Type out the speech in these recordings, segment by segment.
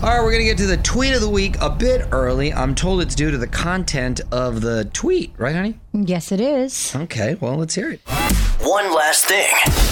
All right, we're going to get to the tweet of the week a bit early. I'm told it's due to the content of the tweet. Right, honey? Yes, it is. Okay, well, let's hear it. One last thing.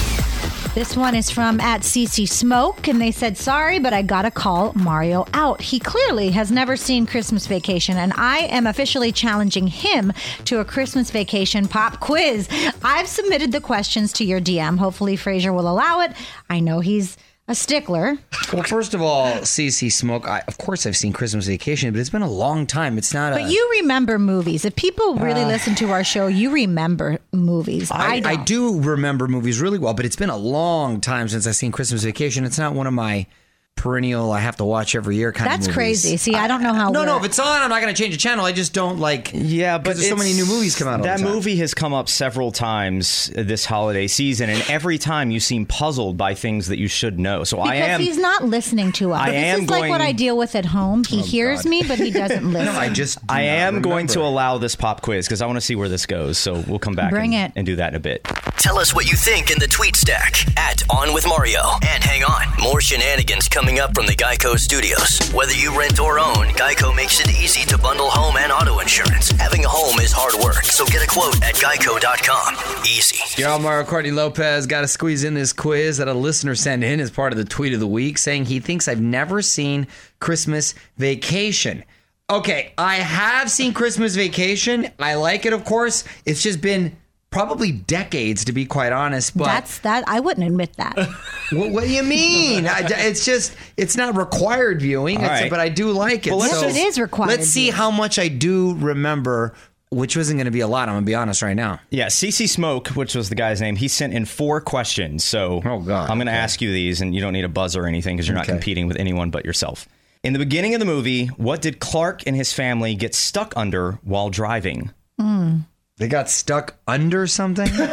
This one is from @CC Smoke, and they said, sorry, but I gotta call Mario out. He clearly has never seen Christmas Vacation, and I am officially challenging him to a Christmas Vacation pop quiz. I've submitted the questions to your DM. Hopefully Fraser will allow it. I know he's a stickler. Well, first of all, CC Smoke, of course I've seen Christmas Vacation, but it's been a long time. It's not But you remember movies. If people really listen to our show, you remember movies. I don't. I do remember movies really well, but it's been a long time since I've seen Christmas Vacation. It's not one of my perennial, I have to watch every year kind of movies. That's crazy. See, I don't know how. No, if it's on, I'm not going to change the channel. I just don't like. Yeah, but there's so many new movies come out all the That time. movie has come up several times this holiday season, and every time you seem puzzled by things that you should know. So because he's not listening to us. This is like what I deal with at home. He hears me, but he doesn't listen. No, I am going to allow this pop quiz because I want to see where this goes. So we'll come back and do that in a bit. Tell us what you think in the tweet stack @OnWithMario. And hang on, more shenanigans coming up from the Geico Studios. Whether you rent or own, Geico makes it easy to bundle home and auto insurance. Having a home is hard work, so get a quote at Geico.com. Easy. Y'all, Mario Courtney Lopez got to squeeze in this quiz that a listener sent in as part of the tweet of the week, saying he thinks I've never seen Christmas Vacation. Okay, I have seen Christmas Vacation. I like it, of course. It's just been probably decades, to be quite honest. But I wouldn't admit that. What do you mean? It's not required viewing, right. but I do like it. Well, it is required. Let's see viewing. how much I do remember, which wasn't going to be a lot. I'm going to be honest right now. Yeah, CC Smoke, which was the guy's name, he sent in 4 questions. So I'm going to ask you these, and you don't need a buzzer or anything because you're not competing with anyone but yourself. In the beginning of the movie, what did Clark and his family get stuck under while driving? They got stuck under something? Can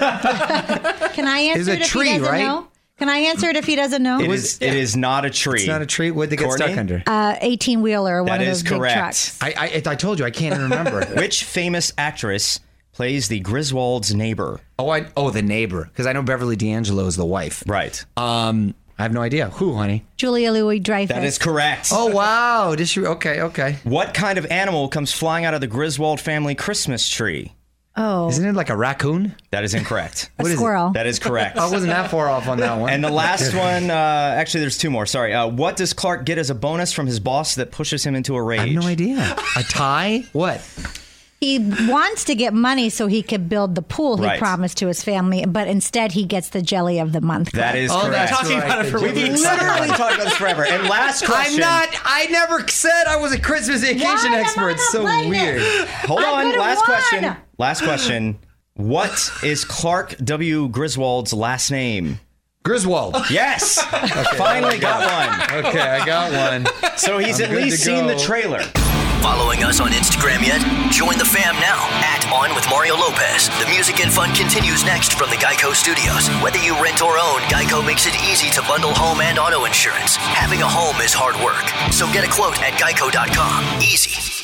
I answer it if he doesn't know? Can I answer it if he doesn't know? It is not a tree. It's not a tree? What did they get stuck under? 18-wheeler, one of those big correct. trucks. I told you, I can't even remember. Which famous actress plays the Griswold's neighbor? The neighbor. Because I know Beverly D'Angelo is the wife. Right. I have no idea. Who, honey? Julia Louis-Dreyfus. That is correct. Oh, wow. Okay. What kind of animal comes flying out of the Griswold family Christmas tree? Oh. Isn't it like a raccoon? That is incorrect. A squirrel. That is correct. I wasn't that far off on that one. And the last one, actually, there's 2 more. Sorry. What does Clark get as a bonus from his boss that pushes him into a rage? I have no idea. A tie? What? He wants to get money so he could build the pool he Right. promised to his family, but instead he gets the jelly of the month. That is correct. that's Talking right. about it for we've literally talked about this forever. And last question. I never said I was a Christmas Vacation expert. It's so weird. Hold I on. could've Last won. question. Last question. What is Clark W. Griswold's last name? Griswold. Yes. Finally got one. Okay, I got one. So he's at good least to seen go. the trailer. Following us on Instagram yet? Join the fam now @OnWithMario Lopez. The music and fun continues next from the Geico Studios. Whether you rent or own, Geico makes it easy to bundle home and auto insurance. Having a home is hard work, so get a quote at Geico.com. Easy.